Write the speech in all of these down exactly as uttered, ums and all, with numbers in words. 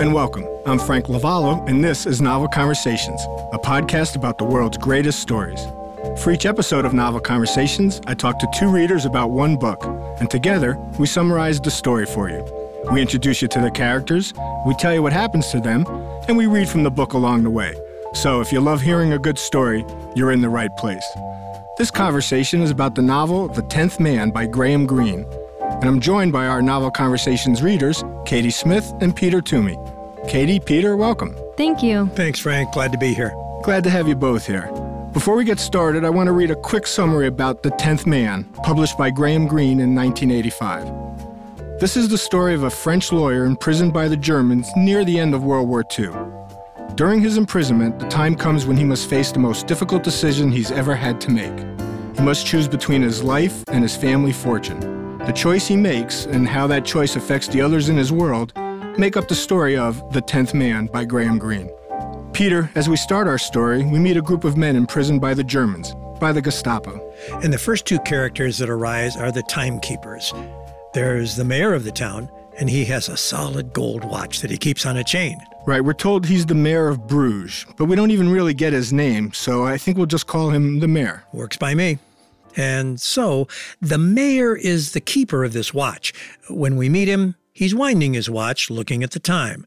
and welcome. I'm Frank Lavallo, and this is Novel Conversations, a podcast about the world's greatest stories. For each episode of Novel Conversations, I talk to two readers about one book, and together, we summarize the story for you. We introduce you to the characters, we tell you what happens to them, and we read from the book along the way. So if you love hearing a good story, you're in the right place. This conversation is about the novel The Tenth Man by Graham Greene, and I'm joined by our Novel Conversations readers, Katie Smith and Peter Toomey. Katie, Peter, welcome. Thank you. Thanks, Frank. Glad to be here. Glad to have you both here. Before we get started, I want to read a quick summary about The Tenth Man, published by Graham Greene in nineteen eighty-five. This is the story of a French lawyer imprisoned by the Germans near the end of World War Two. During his imprisonment, the time comes when he must face the most difficult decision he's ever had to make. He must choose between his life and his family fortune. The choice he makes and how that choice affects the others in his world make up the story of The Tenth Man by Graham Greene. Peter, as we start our story, we meet a group of men imprisoned by the Germans, by the Gestapo. And the first two characters that arise are the timekeepers. There's the mayor of the town, and he has a solid gold watch that he keeps on a chain. Right, we're told he's the mayor of Bruges, but we don't even really get his name, so I think we'll just call him the mayor. Works by me. And so, the mayor is the keeper of this watch. When we meet him, he's winding his watch, looking at the time.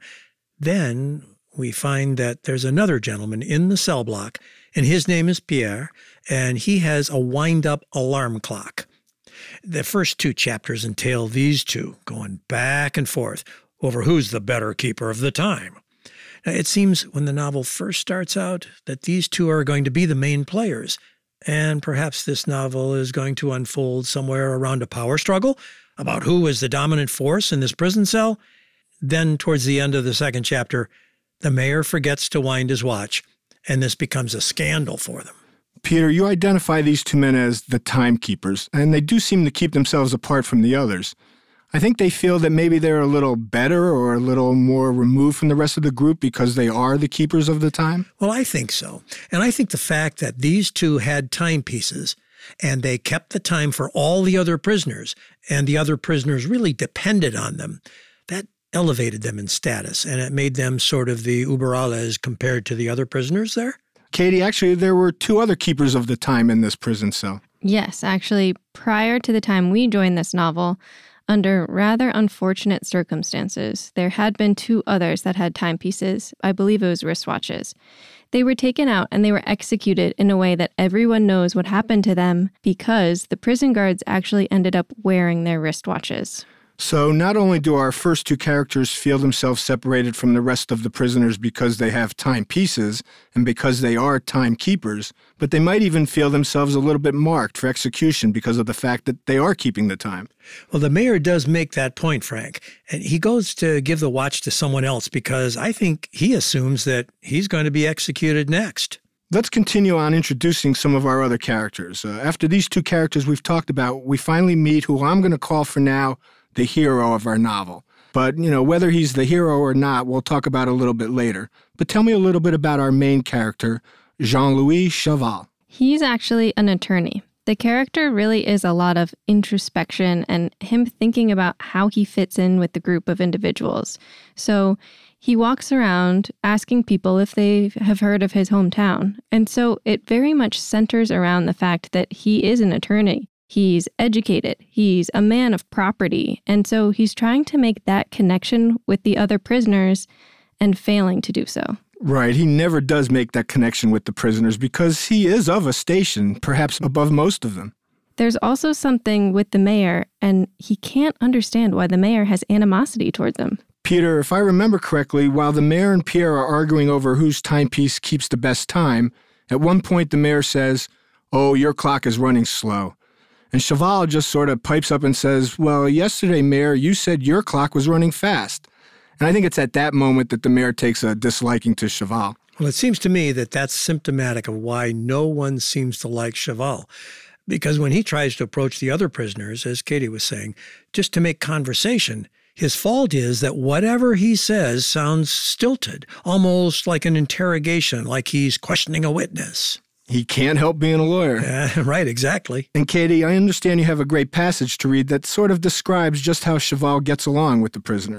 Then we find that there's another gentleman in the cell block, and his name is Pierre, and he has a wind-up alarm clock. The first two chapters entail these two going back and forth over who's the better keeper of the time. Now, it seems when the novel first starts out that these two are going to be the main players, and perhaps this novel is going to unfold somewhere around a power struggle about who is the dominant force in this prison cell. Then, towards the end of the second chapter, the mayor forgets to wind his watch, and this becomes a scandal for them. Peter, you identify these two men as the timekeepers, and they do seem to keep themselves apart from the others. I think they feel that maybe they're a little better or a little more removed from the rest of the group because they are the keepers of the time? Well, I think so. And I think the fact that these two had timepieces and they kept the time for all the other prisoners, and the other prisoners really depended on them, that elevated them in status, and it made them sort of the uber alles compared to the other prisoners there. Katie, actually, there were two other keepers of the time in this prison cell. Yes, actually, prior to the time we joined this novel, under rather unfortunate circumstances, there had been two others that had timepieces. I believe it was wristwatches. They were taken out and they were executed in a way that everyone knows what happened to them because the prison guards actually ended up wearing their wristwatches. So not only do our first two characters feel themselves separated from the rest of the prisoners because they have timepieces and because they are timekeepers, but they might even feel themselves a little bit marked for execution because of the fact that they are keeping the time. Well, the mayor does make that point, Frank, and he goes to give the watch to someone else because I think he assumes that he's going to be executed next. Let's continue on introducing some of our other characters. Uh, after these two characters we've talked about, we finally meet who I'm going to call for now the hero of our novel. But, you know, whether he's the hero or not, we'll talk about a little bit later. But tell me a little bit about our main character, Jean-Louis Chaval. He's actually an attorney. The character really is a lot of introspection and him thinking about how he fits in with the group of individuals. So he walks around asking people if they have heard of his hometown. And so it very much centers around the fact that he is an attorney. He's educated, he's a man of property, and so he's trying to make that connection with the other prisoners and failing to do so. Right, he never does make that connection with the prisoners because he is of a station, perhaps above most of them. There's also something with the mayor, and he can't understand why the mayor has animosity toward them. Peter, if I remember correctly, while the mayor and Pierre are arguing over whose timepiece keeps the best time, at one point the mayor says, "Oh, your clock is running slow." And Chaval just sort of pipes up and says, "Well, yesterday, Mayor, you said your clock was running fast." And I think it's at that moment that the mayor takes a disliking to Chaval. Well, it seems to me that that's symptomatic of why no one seems to like Chaval. Because when he tries to approach the other prisoners, as Katie was saying, just to make conversation, his fault is that whatever he says sounds stilted, almost like an interrogation, like he's questioning a witness. He can't help being a lawyer. Uh, right, exactly. And Katie, I understand you have a great passage to read that sort of describes just how Chaval gets along with the prisoners.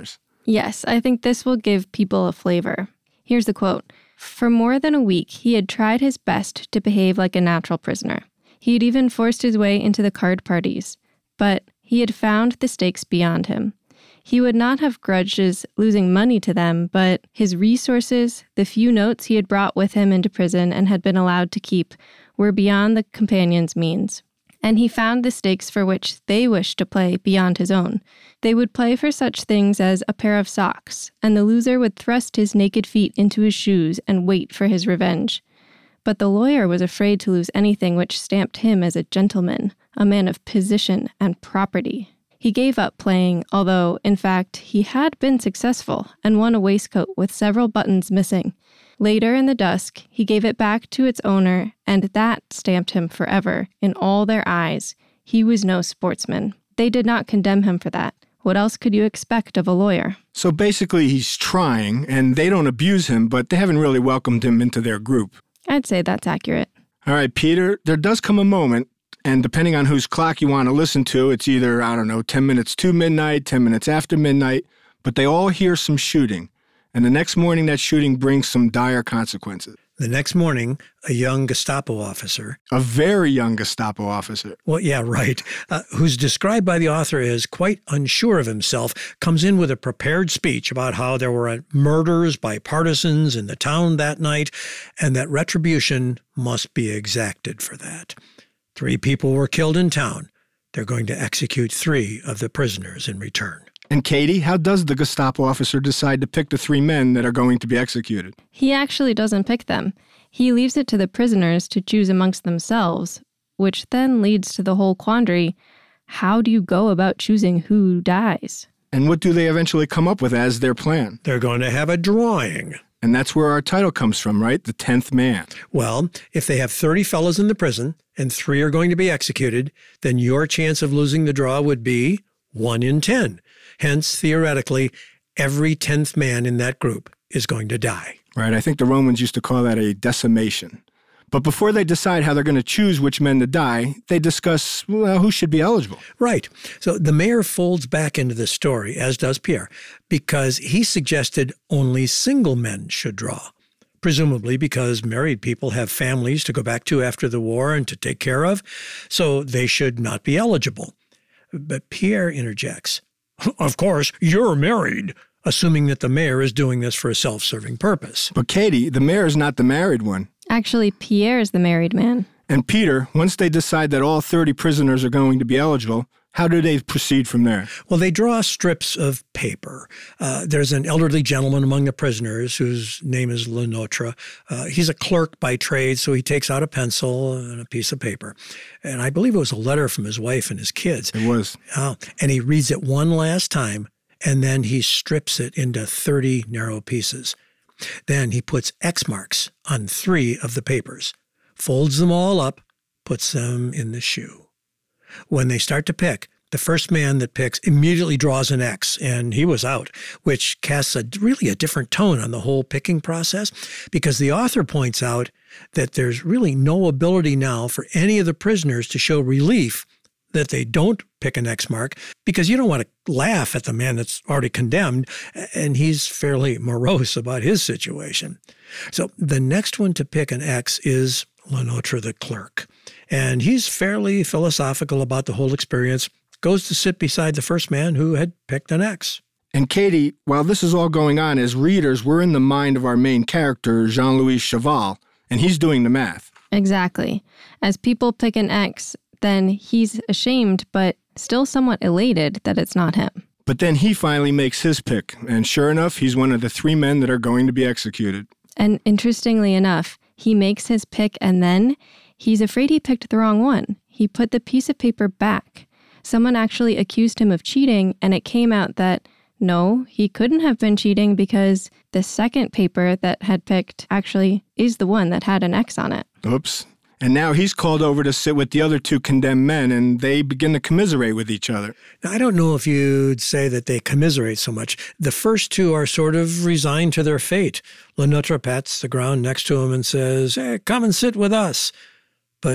Yes, I think this will give people a flavor. Here's the quote. For more than a week, he had tried his best to behave like a natural prisoner. He had even forced his way into the card parties, but he had found the stakes beyond him. He would not have grudged his losing money to them, but his resources, the few notes he had brought with him into prison and had been allowed to keep, were beyond the companions' means. And he found the stakes for which they wished to play beyond his own. They would play for such things as a pair of socks, and the loser would thrust his naked feet into his shoes and wait for his revenge. But the lawyer was afraid to lose anything which stamped him as a gentleman, a man of position and property. He gave up playing, although, in fact, he had been successful and won a waistcoat with several buttons missing. Later in the dusk, he gave it back to its owner, and that stamped him forever in all their eyes. He was no sportsman. They did not condemn him for that. What else could you expect of a lawyer? So basically he's trying, and they don't abuse him, but they haven't really welcomed him into their group. I'd say that's accurate. All right, Peter, there does come a moment, and depending on whose clock you want to listen to, it's either, I don't know, ten minutes to midnight, ten minutes after midnight, but they all hear some shooting. And the next morning, that shooting brings some dire consequences. The next morning, a young Gestapo officer, A very young Gestapo officer. well, yeah, right, uh, who's described by the author as quite unsure of himself, comes in with a prepared speech about how there were murders by partisans in the town that night, and that retribution must be exacted for that. Three people were killed in town. They're going to execute three of the prisoners in return. And Katie, how does the Gestapo officer decide to pick the three men that are going to be executed? He actually doesn't pick them. He leaves it to the prisoners to choose amongst themselves, which then leads to the whole quandary. How do you go about choosing who dies? And what do they eventually come up with as their plan? They're going to have a drawing. And that's where our title comes from, right? The tenth man. Well, if they have thirty fellows in the prison and three are going to be executed, then your chance of losing the draw would be one in ten. Hence, theoretically, every tenth man in that group is going to die. Right, I think the Romans used to call that a decimation. But before they decide how they're going to choose which men to die, they discuss, well, who should be eligible. Right. So the mayor folds back into the story, as does Pierre, because he suggested only single men should draw. Presumably because married people have families to go back to after the war and to take care of, so they should not be eligible. But Pierre interjects, "Of course, you're married," assuming that the mayor is doing this for a self-serving purpose. But Katie, the mayor is not the married one. Actually, Pierre is the married man. And Peter, once they decide that all thirty prisoners are going to be eligible, how do they proceed from there? Well, they draw strips of paper. Uh, there's an elderly gentleman among the prisoners whose name is Le Notre. Uh, he's a clerk by trade, so he takes out a pencil and a piece of paper. And I believe it was a letter from his wife and his kids. It was. Oh, and he reads it one last time, and then he strips it into thirty narrow pieces. Then he puts X marks on three of the papers, folds them all up, puts them in the shoe. When they start to pick, the first man that picks immediately draws an X, and he was out, which casts a really a different tone on the whole picking process, because the author points out that there's really no ability now for any of the prisoners to show relief that they don't pick an X mark, because you don't want to laugh at the man that's already condemned, and he's fairly morose about his situation. So the next one to pick an X is Le Notre, the clerk. And he's fairly philosophical about the whole experience, goes to sit beside the first man who had picked an X. And Katie, while this is all going on, as readers, we're in the mind of our main character, Jean-Louis Chaval, and he's doing the math. Exactly. As people pick an X, then he's ashamed, but still somewhat elated that it's not him. But then he finally makes his pick, and sure enough, he's one of the three men that are going to be executed. And interestingly enough, he makes his pick and then he's afraid he picked the wrong one. He put the piece of paper back. Someone actually accused him of cheating, and it came out that no, he couldn't have been cheating because the second paper that had picked actually is the one that had an X on it. Oops. And now he's called over to sit with the other two condemned men, and they begin to commiserate with each other. Now, I don't know if you'd say that they commiserate so much. The first two are sort of resigned to their fate. Le Notre pats the ground next to him and says, "Hey, come and sit with us." But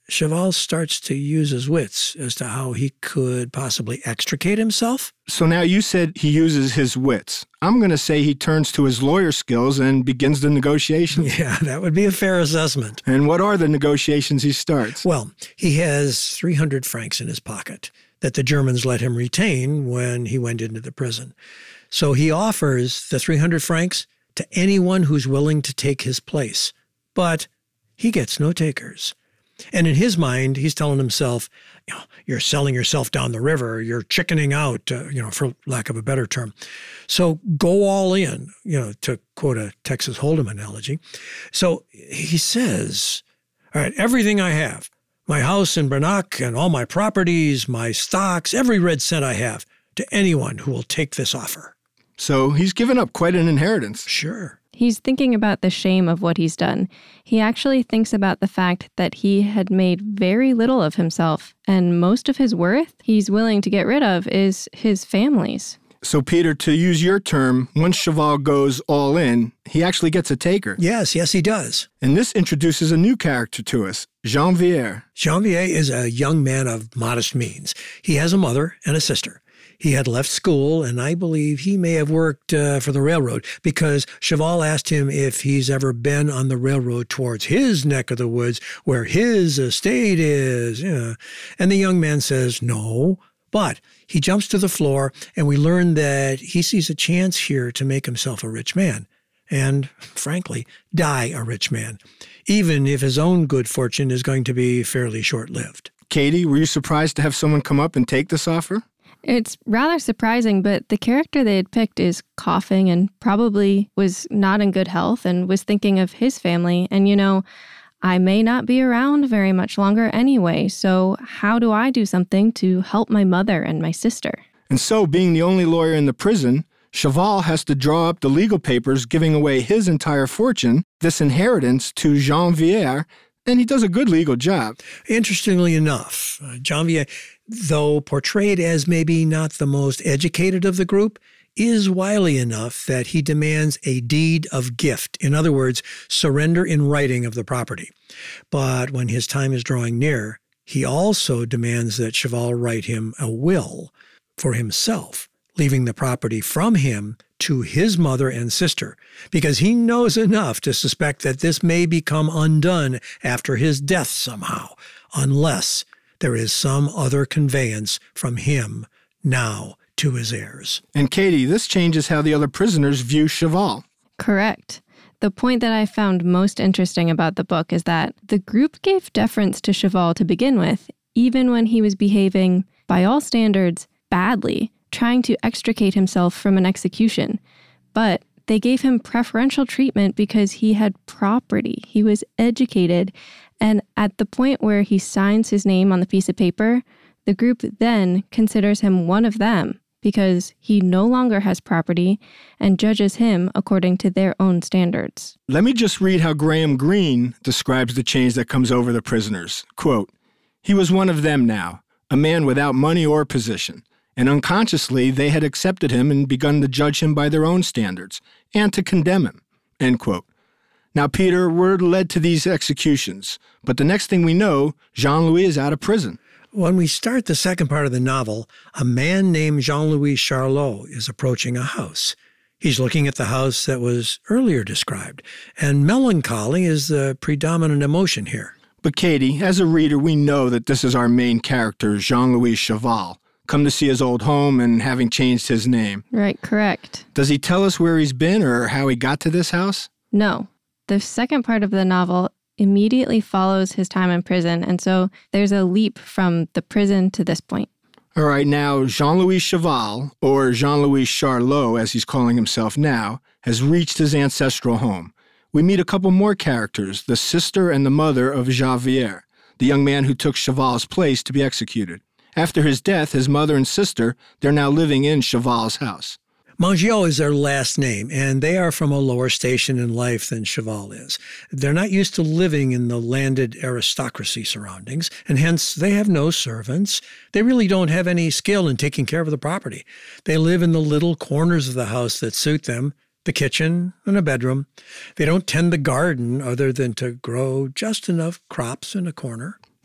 Cheval starts to use his wits as to how he could possibly extricate himself. So now you said he uses his wits. I'm going to say he turns to his lawyer skills and begins the negotiations. Yeah, that would be a fair assessment. And what are the negotiations he starts? Well, he has three hundred francs in his pocket that the Germans let him retain when he went into the prison. So he offers the three hundred francs to anyone who's willing to take his place. But he gets no takers. And in his mind, he's telling himself, you know, you're selling yourself down the river, you're chickening out, uh, you know, for lack of a better term. So go all in, you know, to quote a Texas Hold'em analogy. So he says, all right, everything I have, my house in Bernac and all my properties, my stocks, every red cent I have, to anyone who will take this offer. So he's given up quite an inheritance. Sure. He's thinking about the shame of what he's done. He actually thinks about the fact that he had made very little of himself, and most of his worth he's willing to get rid of is his family's. So, Peter, to use your term, once Cheval goes all in, he actually gets a taker. Yes, yes, he does. And this introduces a new character to us, Janvier. Janvier is a young man of modest means. He has a mother and a sister. He had left school, and I believe he may have worked uh, for the railroad because Cheval asked him if he's ever been on the railroad towards his neck of the woods where his estate is. Yeah. And the young man says no, but he jumps to the floor, and we learn that he sees a chance here to make himself a rich man and, frankly, die a rich man, even if his own good fortune is going to be fairly short-lived. Katie, were you surprised to have someone come up and take this offer? It's rather surprising, but the character they had picked is coughing and probably was not in good health and was thinking of his family. And, you know, I may not be around very much longer anyway, so how do I do something to help my mother and my sister? And so, being the only lawyer in the prison, Cheval has to draw up the legal papers giving away his entire fortune, this inheritance, to Janvier, and he does a good legal job. Interestingly enough, uh, Janvier, though portrayed as maybe not the most educated of the group, is wily enough that he demands a deed of gift. In other words, surrender in writing of the property. But when his time is drawing near, he also demands that Cheval write him a will for himself, leaving the property from him to his mother and sister, because he knows enough to suspect that this may become undone after his death somehow, unless there is some other conveyance from him now to his heirs. And Katie, this changes how the other prisoners view Cheval. Correct. The point that I found most interesting about the book is that the group gave deference to Cheval to begin with, even when he was behaving, by all standards, badly, trying to extricate himself from an execution. But they gave him preferential treatment because he had property, he was educated, and at the point where he signs his name on the piece of paper, the group then considers him one of them because he no longer has property and judges him according to their own standards. Let me just read how Graham Greene describes the change that comes over the prisoners. Quote, "He was one of them now, a man without money or position, and unconsciously they had accepted him and begun to judge him by their own standards and to condemn him." End quote. Now, Peter, we're led to these executions, but the next thing we know, Jean-Louis is out of prison. When we start the second part of the novel, a man named Jean-Louis Charlot is approaching a house. He's looking at the house that was earlier described, and melancholy is the predominant emotion here. But Katie, as a reader, we know that this is our main character, Jean-Louis Cheval, come to see his old home and having changed his name. Right, correct. Does he tell us where he's been or how he got to this house? No. The second part of the novel immediately follows his time in prison, and so there's a leap from the prison to this point. All right, now Jean-Louis Cheval, or Jean-Louis Charlot as he's calling himself now, has reached his ancestral home. We meet a couple more characters, the sister and the mother of Janvier, the young man who took Cheval's place to be executed. After his death, his mother and sister, they're now living in Cheval's house. Mangiot is their last name, and they are from a lower station in life than Cheval is. They're not used to living in the landed aristocracy surroundings, and hence they have no servants. They really don't have any skill in taking care of the property. They live in the little corners of the house that suit them, the kitchen and a bedroom. They don't tend the garden other than to grow just enough crops in a corner.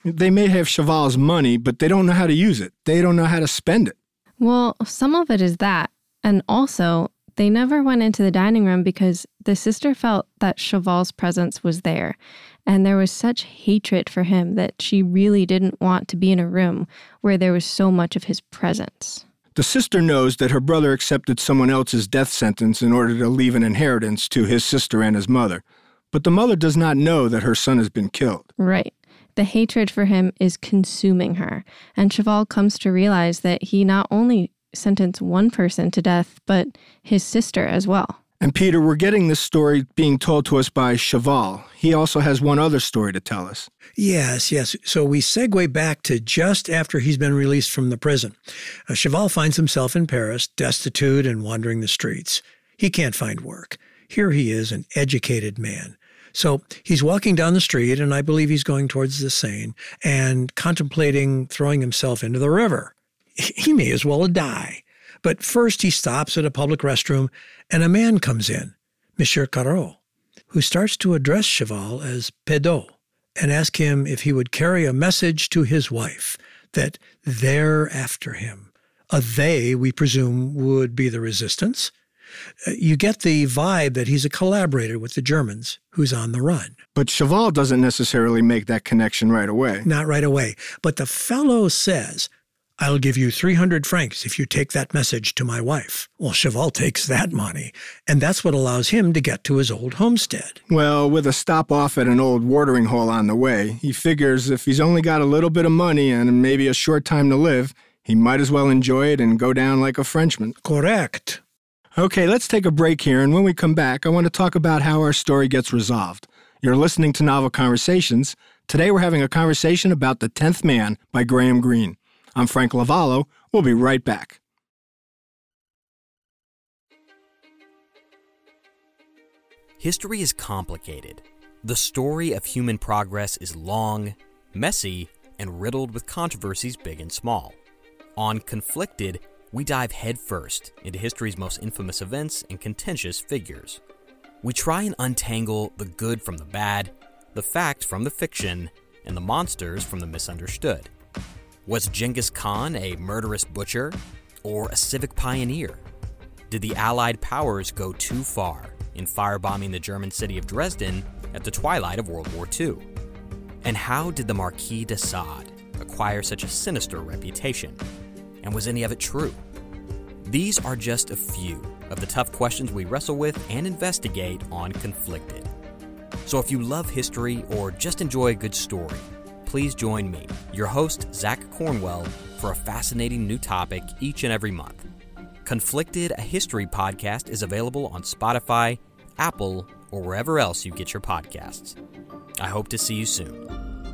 They may have Cheval's money, but they don't know how to use it. They don't know how to spend it. Well, some of it is that. And also, they never went into the dining room because the sister felt that Cheval's presence was there. And there was such hatred for him that she really didn't want to be in a room where there was so much of his presence. The sister knows that her brother accepted someone else's death sentence in order to leave an inheritance to his sister and his mother. But the mother does not know that her son has been killed. Right. The hatred for him is consuming her, and Cheval comes to realize that he not only sentenced one person to death, but his sister as well. And Peter, we're getting this story being told to us by Cheval. He also has one other story to tell us. Yes, yes. So we segue back to just after he's been released from the prison. Uh, Cheval finds himself in Paris, destitute and wandering the streets. He can't find work. Here he is, an educated man. So he's walking down the street, and I believe he's going towards the Seine, and contemplating throwing himself into the river. He may as well die. But first he stops at a public restroom, and a man comes in, Monsieur Carreau, who starts to address Cheval as Pedot and ask him if he would carry a message to his wife that they're after him. A they, we presume, would be the resistance. You get the vibe that he's a collaborator with the Germans who's on the run. But Cheval doesn't necessarily make that connection right away. Not right away. But the fellow says, I'll give you three hundred francs if you take that message to my wife. Well, Cheval takes that money, and that's what allows him to get to his old homestead. Well, with a stop off at an old watering hole on the way, he figures if he's only got a little bit of money and maybe a short time to live, he might as well enjoy it and go down like a Frenchman. Correct. Okay, let's take a break here, and when we come back, I want to talk about how our story gets resolved. You're listening to Novel Conversations. Today we're having a conversation about The Tenth Man by Graham Greene. I'm Frank Lavallo. We'll be right back. History is complicated. The story of human progress is long, messy, and riddled with controversies big and small. On Conflicted, we dive headfirst into history's most infamous events and contentious figures. We try and untangle the good from the bad, the fact from the fiction, and the monsters from the misunderstood. Was Genghis Khan a murderous butcher or a civic pioneer? Did the Allied powers go too far in firebombing the German city of Dresden at the twilight of World War Two? And how did the Marquis de Sade acquire such a sinister reputation? And was any of it true? These are just a few of the tough questions we wrestle with and investigate on Conflicted. So if you love history or just enjoy a good story, please join me, your host, Zach Cornwell, for a fascinating new topic each and every month. Conflicted, a history podcast, is available on Spotify, Apple, or wherever else you get your podcasts. I hope to see you soon.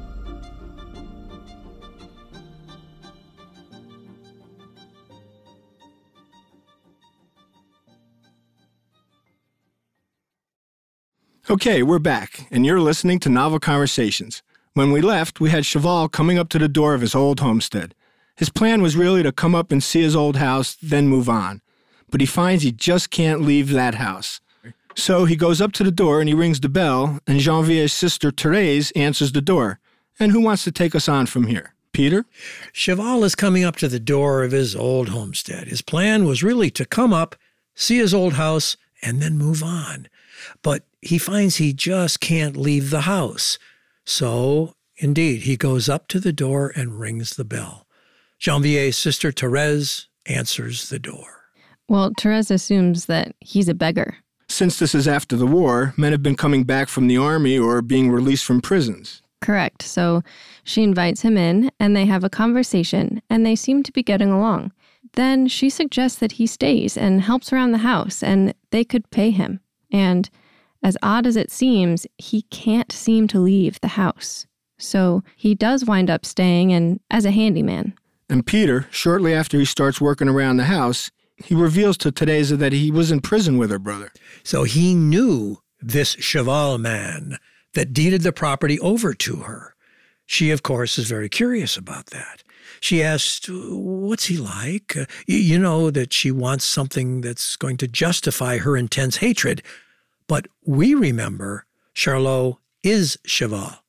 Okay, we're back, and you're listening to Novel Conversations. When we left, we had Cheval coming up to the door of his old homestead. His plan was really to come up and see his old house, then move on. But he finds he just can't leave that house. So he goes up to the door and he rings the bell, and Janvier's sister Therese answers the door. And who wants to take us on from here? Peter? Cheval is coming up to the door of his old homestead. His plan was really to come up, see his old house, and then move on. But he finds he just can't leave the house. So, indeed, he goes up to the door and rings the bell. Janvier's sister Therese answers the door. Well, Therese assumes that he's a beggar. Since this is after the war, men have been coming back from the army or being released from prisons. Correct. So she invites him in, and they have a conversation, and they seem to be getting along. Then she suggests that he stays and helps around the house, and they could pay him. And as odd as it seems, he can't seem to leave the house. So he does wind up staying and as a handyman. And Peter, shortly after he starts working around the house, he reveals to Teresa that he was in prison with her brother. So he knew this Cheval man that deeded the property over to her. She, of course, is very curious about that. She asked, what's he like? Uh, you know that she wants something that's going to justify her intense hatred. But we remember Charlot is Cheval.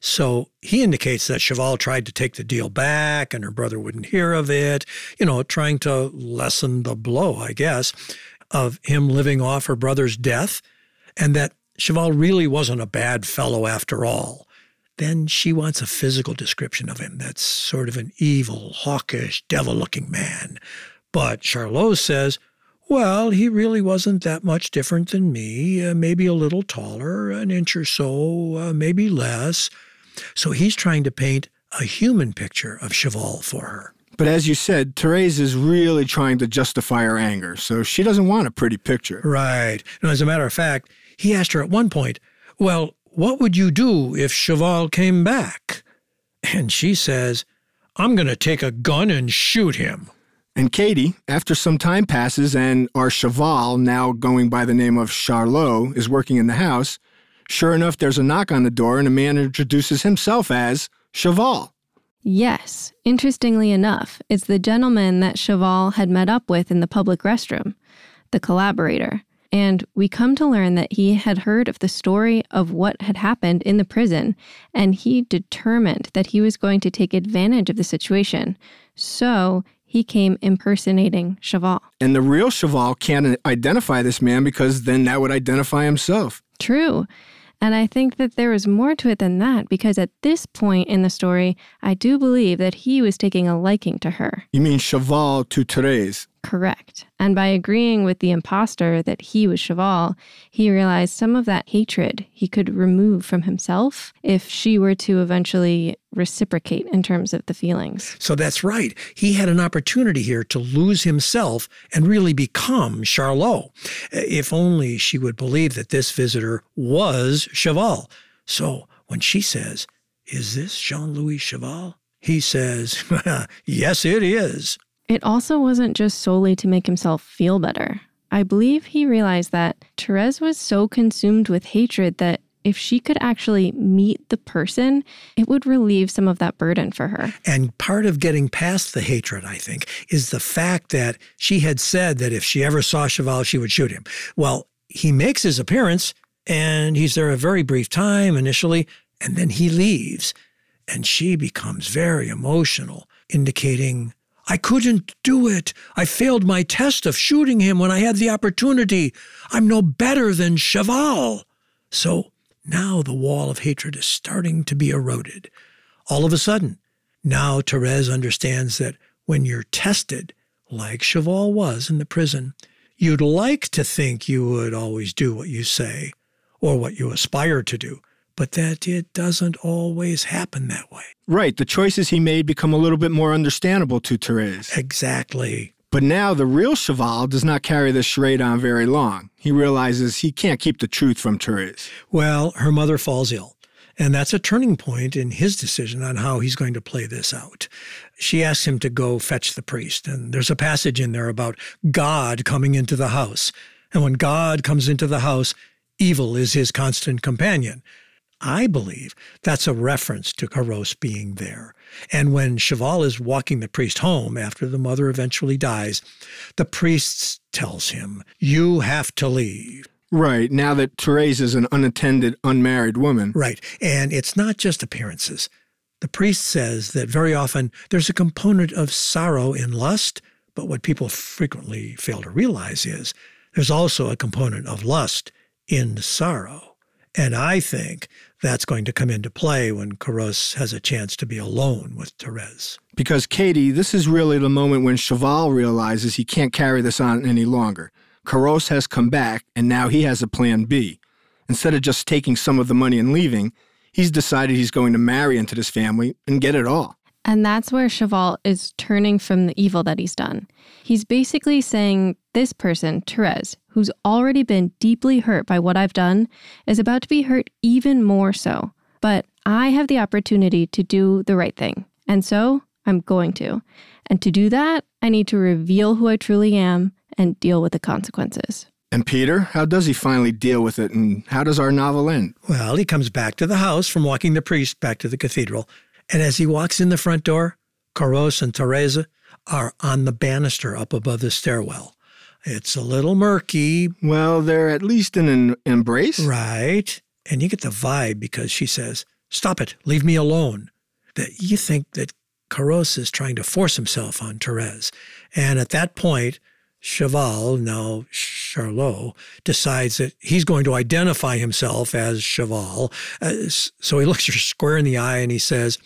So he indicates that Cheval tried to take the deal back and her brother wouldn't hear of it, you know, trying to lessen the blow, I guess, of him living off her brother's death, and that Cheval really wasn't a bad fellow after all. Then she wants a physical description of him that's sort of an evil, hawkish, devil-looking man. But Charlot says, well, he really wasn't that much different than me, uh, maybe a little taller, an inch or so, uh, maybe less. So he's trying to paint a human picture of Cheval for her. But as you said, Therese is really trying to justify her anger, so she doesn't want a pretty picture. Right. And as a matter of fact, he asked her at one point, well, what would you do if Cheval came back? And she says, I'm going to take a gun and shoot him. And Katie, after some time passes and our Cheval, now going by the name of Charlot, is working in the house, sure enough, there's a knock on the door and a man introduces himself as Cheval. Yes, interestingly enough, it's the gentleman that Cheval had met up with in the public restroom, the collaborator. And we come to learn that he had heard of the story of what had happened in the prison, and he determined that he was going to take advantage of the situation. So he came impersonating Cheval. And the real Cheval can't identify this man because then that would identify himself. True. And I think that there was more to it than that, because at this point in the story, I do believe that he was taking a liking to her. You mean Cheval to Therese? Correct. And by agreeing with the imposter that he was Cheval, he realized some of that hatred he could remove from himself if she were to eventually reciprocate in terms of the feelings. So that's right. He had an opportunity here to lose himself and really become Charlot. If only she would believe that this visitor was Cheval. So when she says, is this Jean-Louis Cheval? He says, yes, it is. It also wasn't just solely to make himself feel better. I believe he realized that Therese was so consumed with hatred that if she could actually meet the person, it would relieve some of that burden for her. And part of getting past the hatred, I think, is the fact that she had said that if she ever saw Cheval, she would shoot him. Well, he makes his appearance, and he's there a very brief time initially, and then he leaves. And she becomes very emotional, indicating, I couldn't do it. I failed my test of shooting him when I had the opportunity. I'm no better than Cheval. So now the wall of hatred is starting to be eroded. All of a sudden, now Therese understands that when you're tested, like Cheval was in the prison, you'd like to think you would always do what you say or what you aspire to do, but that it doesn't always happen that way. Right. The choices he made become a little bit more understandable to Therese. Exactly. But now the real Cheval does not carry this charade on very long. He realizes he can't keep the truth from Therese. Well, her mother falls ill, and that's a turning point in his decision on how he's going to play this out. She asks him to go fetch the priest, and there's a passage in there about God coming into the house. And when God comes into the house, evil is his constant companion. I believe that's a reference to Carrosse being there. And when Cheval is walking the priest home after the mother eventually dies, the priest tells him, you have to leave. Right, now that Therese is an unattended, unmarried woman. Right, and it's not just appearances. The priest says that very often there's a component of sorrow in lust, but what people frequently fail to realize is there's also a component of lust in sorrow. And I think that's going to come into play when Carrosse has a chance to be alone with Therese. Because, Katie, this is really the moment when Cheval realizes he can't carry this on any longer. Carrosse has come back, and now he has a plan B. Instead of just taking some of the money and leaving, he's decided he's going to marry into this family and get it all. And that's where Cheval is turning from the evil that he's done. He's basically saying this person, Therese, who's already been deeply hurt by what I've done, is about to be hurt even more so. But I have the opportunity to do the right thing. And so I'm going to. And to do that, I need to reveal who I truly am and deal with the consequences. And Peter, how does he finally deal with it, and how does our novel end? Well, he comes back to the house from walking the priest back to the cathedral. And as he walks in the front door, Carrosse and Therese are on the banister up above the stairwell. It's a little murky. Well, they're at least in an embrace. Right. And you get the vibe because she says, Stop it. Leave me alone. That you think that Carrosse is trying to force himself on Thérèse. And at that point, Chaval, now Charlot, decides that he's going to identify himself as Chaval. Uh, so he looks her square in the eye and he says,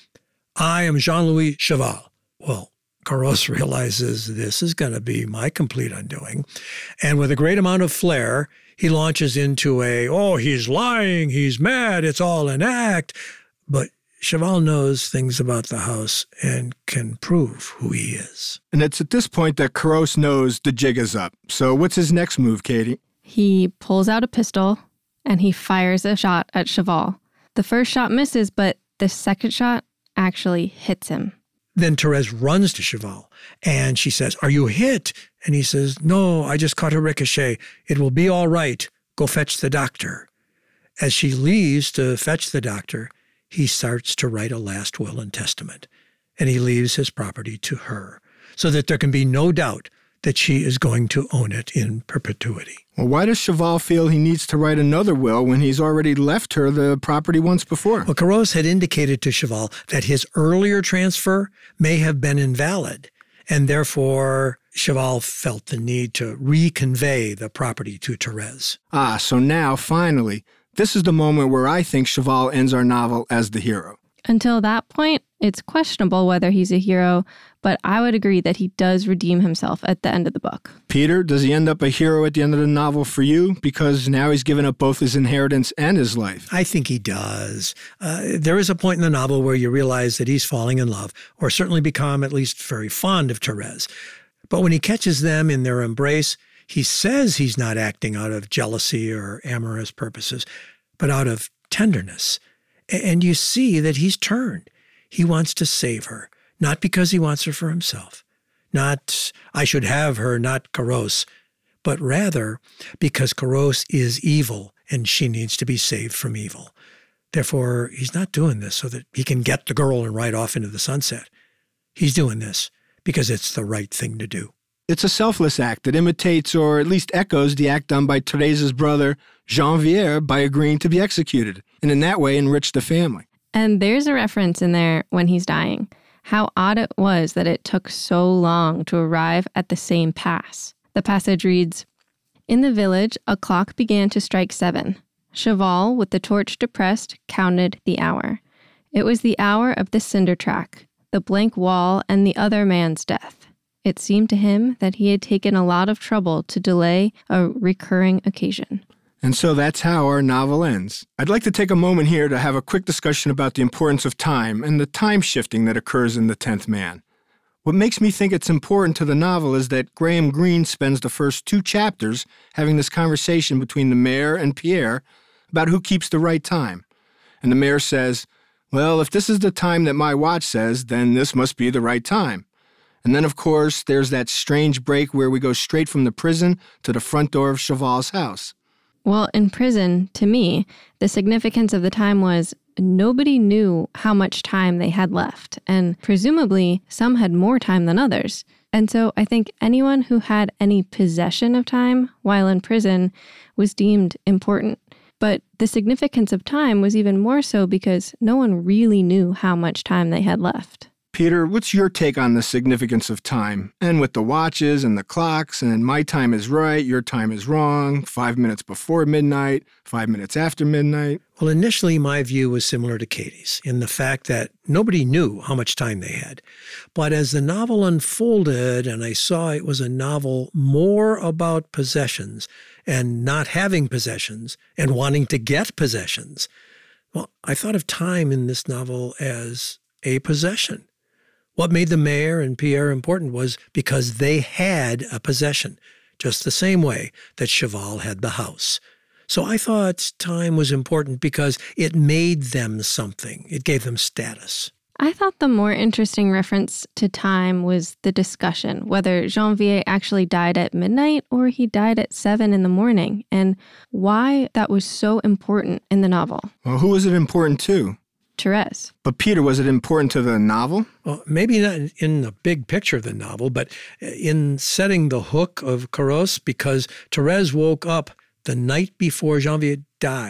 I am Jean-Louis Chaval. Well, Carrosse realizes this is going to be my complete undoing. And with a great amount of flair, he launches into a, oh, he's lying, he's mad, it's all an act. But Chaval knows things about the house and can prove who he is. And it's at this point that Carrosse knows the jig is up. So what's his next move, Katie? He pulls out a pistol and he fires a shot at Chaval. The first shot misses, but the second shot actually hits him. Then Thérèse runs to Chaval and she says, are you hit? And he says, no, I just caught a ricochet. It will be all right. Go fetch the doctor. As she leaves to fetch the doctor, he starts to write a last will and testament, and he leaves his property to her so that there can be no doubt that she is going to own it in perpetuity. Well, why does Chaval feel he needs to write another will when he's already left her the property once before? Well, Carrosse had indicated to Chaval that his earlier transfer may have been invalid, and therefore Chaval felt the need to reconvey the property to Thérèse. Ah, so now, finally, this is the moment where I think Chaval ends our novel as the hero. Until that point, it's questionable whether he's a hero, but I would agree that he does redeem himself at the end of the book. Peter, does he end up a hero at the end of the novel for you? Because now he's given up both his inheritance and his life. I think he does. Uh, there is a point in the novel where you realize that he's falling in love, or certainly become at least very fond of Thérèse. But when he catches them in their embrace, he says he's not acting out of jealousy or amorous purposes, but out of tenderness. And you see that he's turned. He wants to save her, not because he wants her for himself. Not, I should have her, not Carrosse, but rather because Carrosse is evil and she needs to be saved from evil. Therefore, he's not doing this so that he can get the girl and ride off into the sunset. He's doing this because it's the right thing to do. It's a selfless act that imitates or at least echoes the act done by Thérèse's brother, Janvier, by agreeing to be executed, and in that way enrich the family. And there's a reference in there when he's dying. How odd it was that it took so long to arrive at the same pass. The passage reads, in the village, a clock began to strike seven. Chaval, with the torch depressed, counted the hour. It was the hour of the cinder track, the blank wall, and the other man's death. It seemed to him that he had taken a lot of trouble to delay a recurring occasion. And so that's how our novel ends. I'd like to take a moment here to have a quick discussion about the importance of time and the time shifting that occurs in The Tenth Man. What makes me think it's important to the novel is that Graham Greene spends the first two chapters having this conversation between the mayor and Pierre about who keeps the right time. And the mayor says, well, if this is the time that my watch says, then this must be the right time. And then, of course, there's that strange break where we go straight from the prison to the front door of Chaval's house. Well, in prison, to me, the significance of the time was nobody knew how much time they had left, and presumably some had more time than others. And so I think anyone who had any possession of time while in prison was deemed important. But the significance of time was even more so because no one really knew how much time they had left. Peter, what's your take on the significance of time? And with the watches and the clocks, and my time is right, your time is wrong, five minutes before midnight, five minutes after midnight. Well, initially, my view was similar to Katie's in the fact that nobody knew how much time they had. But as the novel unfolded and I saw it was a novel more about possessions and not having possessions and wanting to get possessions, well, I thought of time in this novel as a possession. What made the mayor and Pierre important was because they had a possession, just the same way that Chaval had the house. So I thought time was important because it made them something. It gave them status. I thought the more interesting reference to time was the discussion, whether Janvier actually died at midnight or he died at seven in the morning, and why that was so important in the novel. Well, who was it important to? Thérèse. But Peter, was it important to the novel? Well, maybe not in the big picture of the novel, but in setting the hook of Carrosse, because Thérèse woke up the night before Janvier died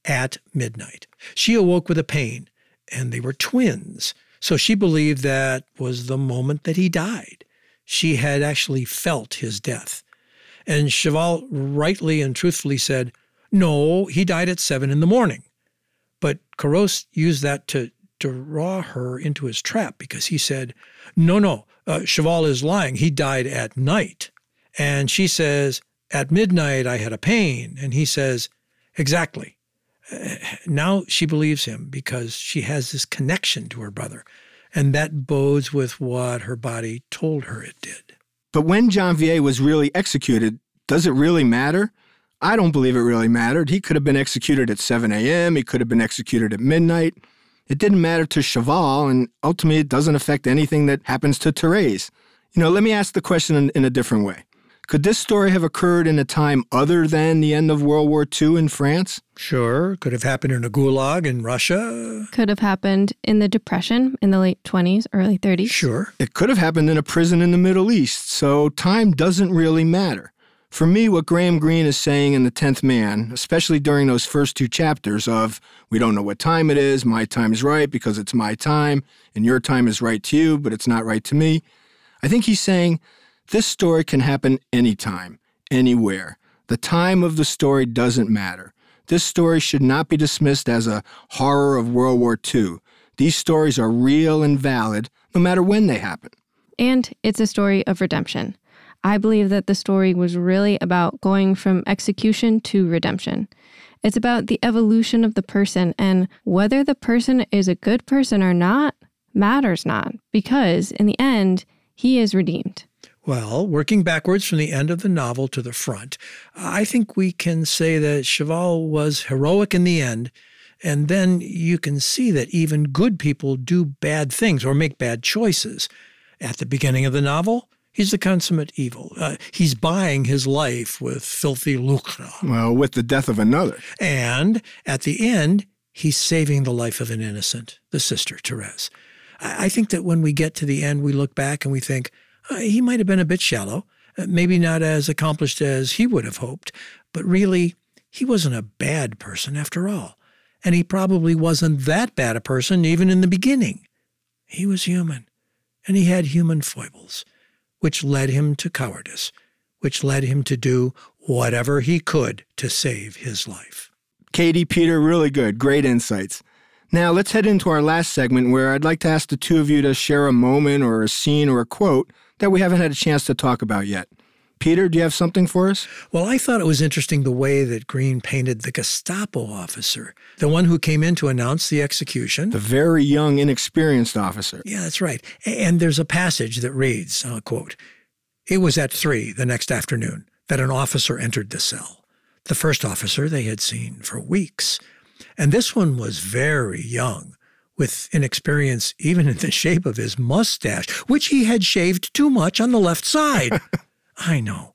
at midnight. She awoke with a pain, and they were twins. So she believed that was the moment that he died. She had actually felt his death. And Cheval rightly and truthfully said, no, he died at seven in the morning. But Carrosse used that to draw her into his trap because he said, no, no, uh, Cheval is lying. He died at night. And she says, at midnight I had a pain. And he says, exactly. Uh, now she believes him because she has this connection to her brother. And that bodes with what her body told her it did. But when Janvier was really executed, does it really matter? I don't believe it really mattered. He could have been executed at seven a.m. He could have been executed at midnight. It didn't matter to Cheval, and ultimately it doesn't affect anything that happens to Thérèse. You know, let me ask the question in, in a different way. Could this story have occurred in a time other than the end of World War Two in France? Sure. Could have happened in a gulag in Russia. Could have happened in the Depression in the late twenties, early thirties. Sure. It could have happened in a prison in the Middle East, so time doesn't really matter. For me, what Graham Greene is saying in The Tenth Man, especially during those first two chapters of, we don't know what time it is, my time is right because it's my time, and your time is right to you, but it's not right to me. I think he's saying, this story can happen anytime, anywhere. The time of the story doesn't matter. This story should not be dismissed as a horror of World War Two. These stories are real and valid, no matter when they happen. And it's a story of redemption. I believe that the story was really about going from execution to redemption. It's about the evolution of the person, and whether the person is a good person or not matters not, because in the end, he is redeemed. Well, working backwards from the end of the novel to the front, I think we can say that Cheval was heroic in the end, and then you can see that even good people do bad things or make bad choices. At the beginning of the novel, he's the consummate evil. Uh, he's buying his life with filthy lucre. Well, with the death of another. And at the end, he's saving the life of an innocent, the sister, Thérèse. I, I think that when we get to the end, we look back and we think, uh, he might have been a bit shallow, uh, maybe not as accomplished as he would have hoped, but really, he wasn't a bad person after all. And he probably wasn't that bad a person even in the beginning. He was human, and he had human foibles, which led him to cowardice, which led him to do whatever he could to save his life. Katie, Peter, really good. Great insights. Now, let's head into our last segment where I'd like to ask the two of you to share a moment or a scene or a quote that we haven't had a chance to talk about yet. Peter, do you have something for us? Well, I thought it was interesting the way that Greene painted the Gestapo officer, the one who came in to announce the execution. The very young, inexperienced officer. Yeah, that's right. And there's a passage that reads, I'll quote, "It was at three the next afternoon that an officer entered the cell. The first officer they had seen for weeks. And this one was very young, with inexperience even in the shape of his mustache, which he had shaved too much on the left side." I know.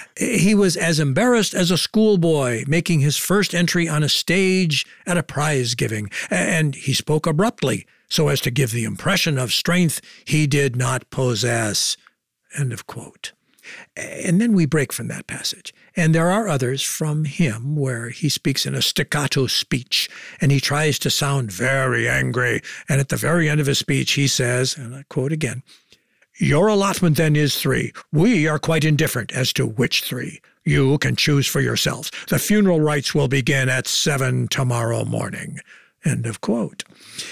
He was as embarrassed as a schoolboy making his first entry on a stage at a prize giving, and he spoke abruptly so as to give the impression of strength he did not possess. End of quote. And then we break from that passage. And there are others from him where he speaks in a staccato speech, and he tries to sound very angry. And at the very end of his speech, he says, and I quote again, "Your allotment then is three. We are quite indifferent as to which three. You can choose for yourselves. The funeral rites will begin at seven tomorrow morning." End of quote.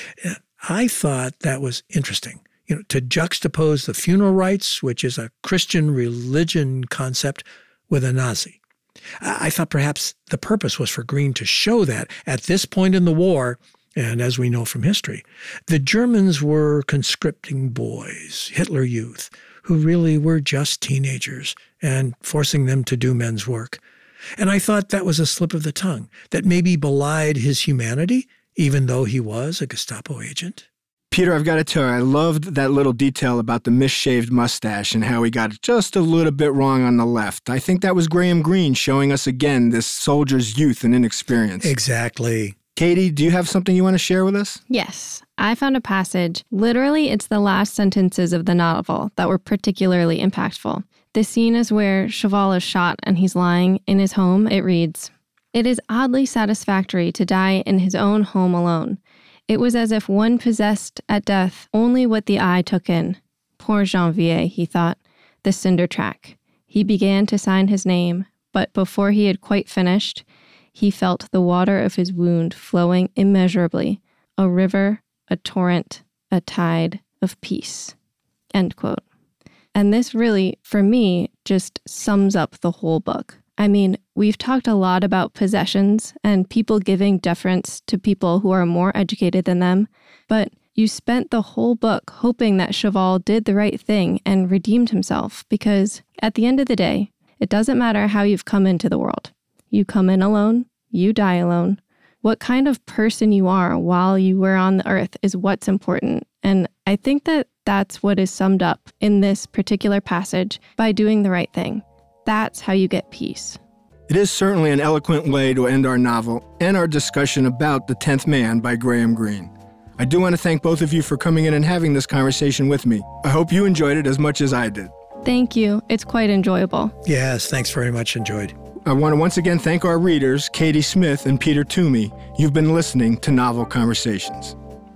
I thought that was interesting, you know, to juxtapose the funeral rites, which is a Christian religion concept, with a Nazi. I thought perhaps the purpose was for Greene to show that at this point in the war, and as we know from history, the Germans were conscripting boys, Hitler Youth, who really were just teenagers and forcing them to do men's work. And I thought that was a slip of the tongue that maybe belied his humanity, even though he was a Gestapo agent. Peter, I've got to tell you, I loved that little detail about the misshaved mustache and how he got it just a little bit wrong on the left. I think that was Graham Greene showing us again this soldier's youth and inexperience. Exactly. Katie, do you have something you want to share with us? Yes. I found a passage, literally it's the last sentences of the novel, that were particularly impactful. The scene is where Cheval is shot and he's lying in his home. It reads, It is oddly satisfactory to die in his own home alone. It was as if one possessed at death only what the eye took in. Poor Janvier, he thought, the cinder track. He began to sign his name, but before he had quite finished, he felt the water of his wound flowing immeasurably, a river, a torrent, a tide of peace. End quote. And this really, for me, just sums up the whole book. I mean, we've talked a lot about possessions and people giving deference to people who are more educated than them, but you spent the whole book hoping that Cheval did the right thing and redeemed himself, because at the end of the day, it doesn't matter how you've come into the world. You come in alone, you die alone. What kind of person you are while you were on the earth is what's important. And I think that that's what is summed up in this particular passage by doing the right thing. That's how you get peace. It is certainly an eloquent way to end our novel and our discussion about The Tenth Man by Graham Greene. I do want to thank both of you for coming in and having this conversation with me. I hope you enjoyed it as much as I did. Thank you. It's quite enjoyable. Yes, thanks very much. Enjoyed. I want to once again thank our readers, Katie Smith and Peter Toomey. You've been listening to Novel Conversations.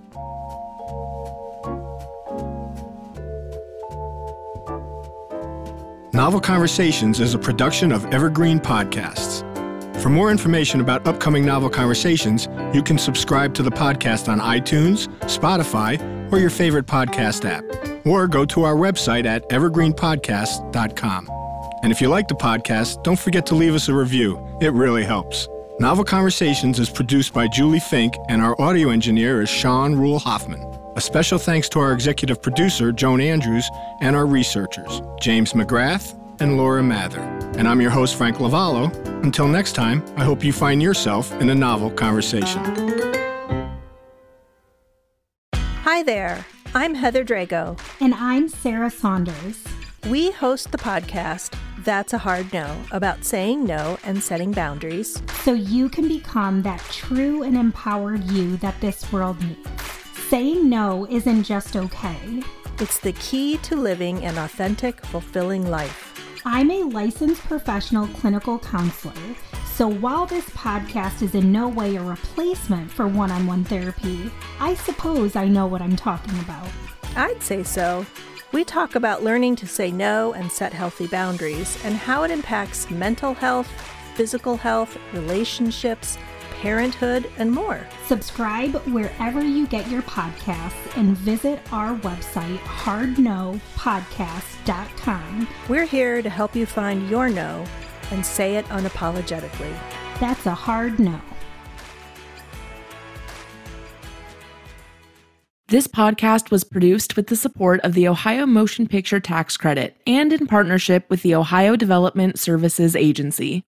Novel Conversations is a production of Evergreen Podcasts. For more information about upcoming Novel Conversations, you can subscribe to the podcast on iTunes, Spotify, or your favorite podcast app, or go to our website at evergreen podcast dot com. And if you like the podcast, don't forget to leave us a review. It really helps. Novel Conversations is produced by Julie Fink, and our audio engineer is Sean Rule Hoffman. A special thanks to our executive producer, Joan Andrews, and our researchers, James McGrath and Laura Mather. And I'm your host, Frank Lavallo. Until next time, I hope you find yourself in a novel conversation. Hi there, I'm Heather Drago. And I'm Sarah Saunders. We host the podcast, That's a Hard No, about saying no and setting boundaries. So you can become that true and empowered you that this world needs. Saying no isn't just okay. It's the key to living an authentic, fulfilling life. I'm a licensed professional clinical counselor, so while this podcast is in no way a replacement for one-on-one therapy, I suppose I know what I'm talking about. I'd say so. We talk about learning to say no and set healthy boundaries and how it impacts mental health, physical health, relationships, parenthood, and more. Subscribe wherever you get your podcasts and visit our website, hard no podcast dot com. We're here to help you find your no and say it unapologetically. That's a hard no. This podcast was produced with the support of the Ohio Motion Picture Tax Credit and in partnership with the Ohio Development Services Agency.